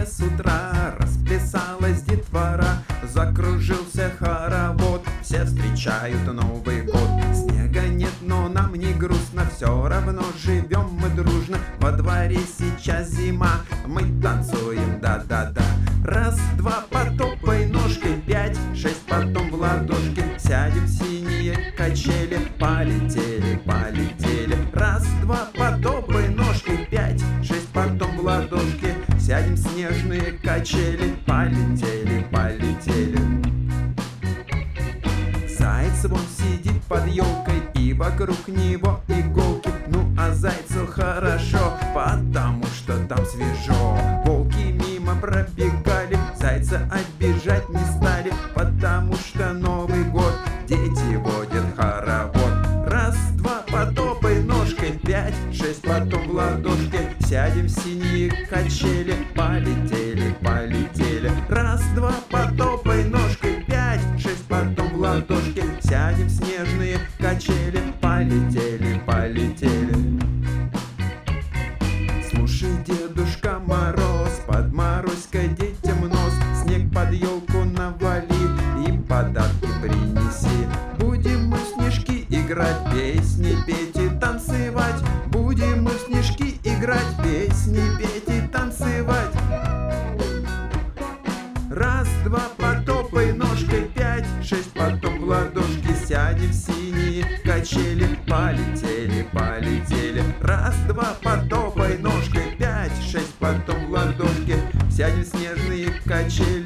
мне с утра расплясалась детвора, закружился хоровод, все встречают Новый год. Снега нет, но нам не грустно, все равно живем мы дружно. Во дворе сейчас зима, мы танцуем, да-да-да. Раз, два, потопай ножкой, 5, 6, потом в ладошки. Сядем в синие качели, полетели, полетели. Раз, два, потопай ножкой, 5, 6, потом в ладошки. Сядем в снежные качели, полетели, полетели. Заяц вон сидит под елкой, и вокруг него иголки. Ну а зайцу хорошо, потому что там свежо. Волки мимо пробегали, зайца обижать не стали, потому что Новый год, дети водят хоровод. Раз, два, потопай ножкой, 5, 6, потом в ладошке. Сядем в синие качели, полетели, полетели. Раз, два, потопай ножкой, 5, 6, потом в ладошке. Сядем в снежные качели, полетели, полетели. Слушай, Дедушка Мороз, подморозь-ка детям нос, снег под елку навали и подарки принеси. Будем мы в снежки играть, песни петь и танцевать. Будем мы в снежки играть, песни петь и танцевать. Раз, два, потопай ножкой, 5, 6, потом в ладошки. Сядем в синие качели, полетели, полетели. Раз, два, потопай ножкой, 5, 6, потом в ладошки. Сядем в снежные качели.